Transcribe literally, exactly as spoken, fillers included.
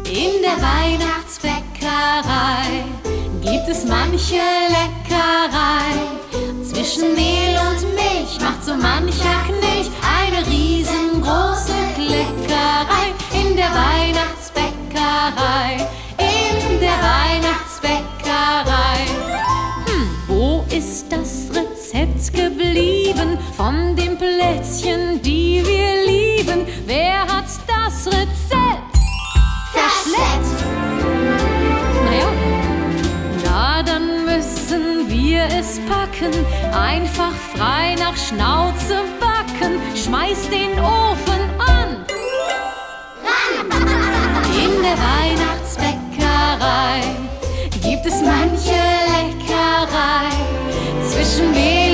In der Weihnachtsbäckerei gibt es manche Leckerei. Zwischen Mehl und Milch macht so mancher Knilch eine riesengroße Kleckerei. In der Weihnachtsbäckerei, in der Weihnachtsbäckerei. Hm, wo ist das Rezept geblieben von den Plätzchen, die wir lieben? Wer hat das Rezept verschleppt? Naja, na dann müssen wir es packen, einfach frei nach Schnauze backen. Schmeiß den Ofen an! In der Weihnachtsbäckerei gibt es manche Leckerei. Zwischen Mehl